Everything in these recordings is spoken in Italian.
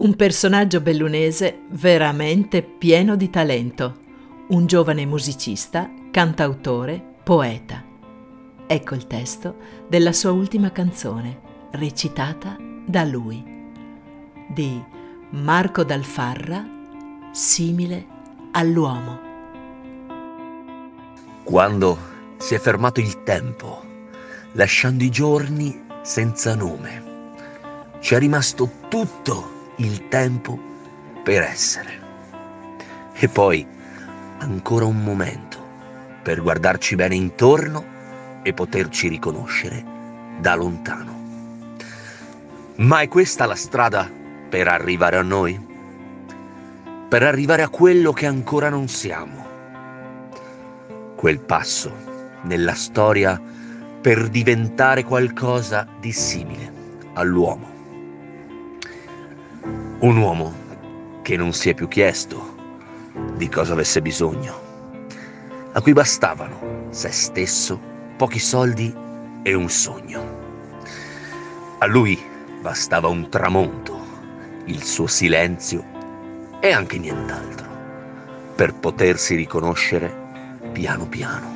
Un personaggio bellunese veramente pieno di talento, un giovane musicista, cantautore, poeta. Ecco il testo della sua ultima canzone, recitata da lui, di Marco Dal Farra, Simile all'uomo. Quando si è fermato il tempo, lasciando i giorni senza nome, ci è rimasto tutto il tempo per essere. E poi ancora un momento per guardarci bene intorno e poterci riconoscere da lontano. Ma è questa la strada per arrivare a noi? Per arrivare a quello che ancora non siamo? Quel passo nella storia per diventare qualcosa di simile all'uomo. Un uomo che non si è più chiesto di cosa avesse bisogno, a cui bastavano se stesso, pochi soldi e un sogno. A lui bastava un tramonto, il suo silenzio e anche nient'altro per potersi riconoscere piano piano.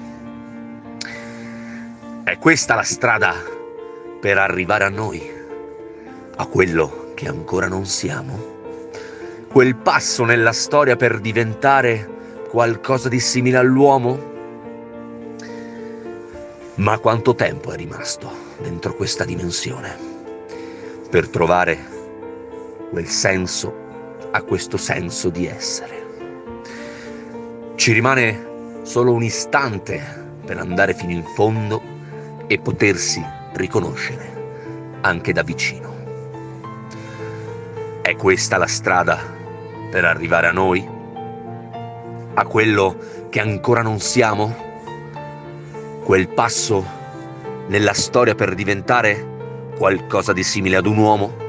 È questa la strada per arrivare a noi, a quello che ancora non siamo? Quel passo nella storia per diventare qualcosa di simile all'uomo? Ma quanto tempo è rimasto dentro questa dimensione per trovare quel senso a questo senso di essere? Ci rimane solo un istante per andare fino in fondo e potersi riconoscere anche da vicino. È questa la strada per arrivare a noi? A quello che ancora non siamo? Quel passo nella storia per diventare qualcosa di simile ad un uomo?